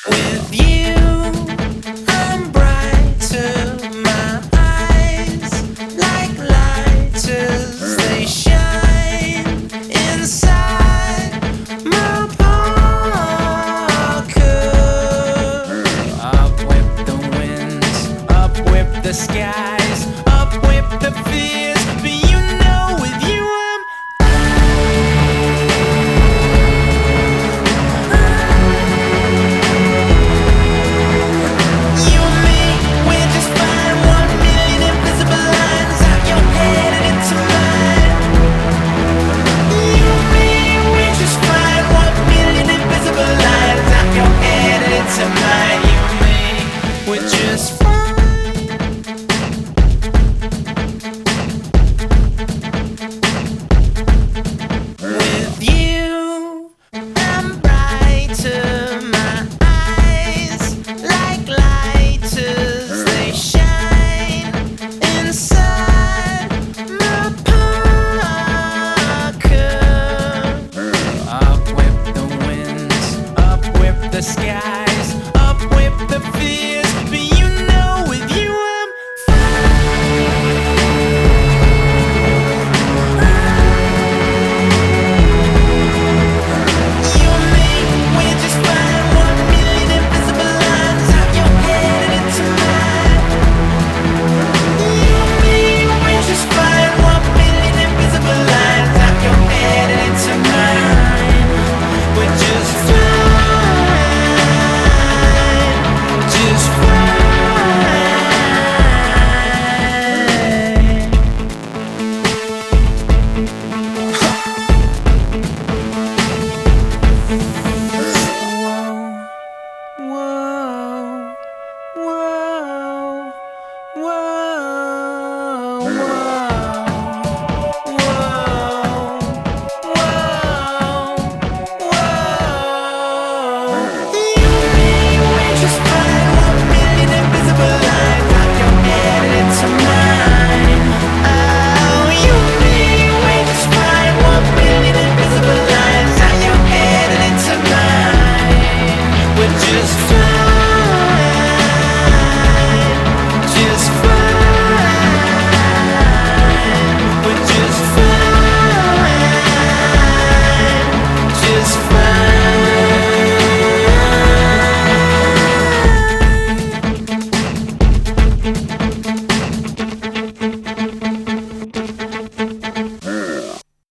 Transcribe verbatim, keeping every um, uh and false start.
With you, I'm bright to my eyes, like lighters, they shine inside my pocket. Up with the winds, up with the skies, up with the fears, but you know with you I'm you and me, we're just fine. One million invisible lines out your head and into mine. You and me, we're just fine. One million invisible lines out your head and into mine. You and me, we're just fine. With you, I'm bright to my eyes, like lighters, they shine inside my pocket. Up with the winds, up with the skies, up with the fears, but you know with you I'm you and me, we're just fine. One million invisible lines out your head and into mine. You and me, we're just fine. One million invisible lines out your head and into mine. We're just fine, just fine. Whoa, whoa, whoa, whoa, whoa, whoa. You and me, we're just fine. One million invisible lines out your head and into mine. Oh, you and me, we're just fine. One million invisible lines out your head and into mine. We're just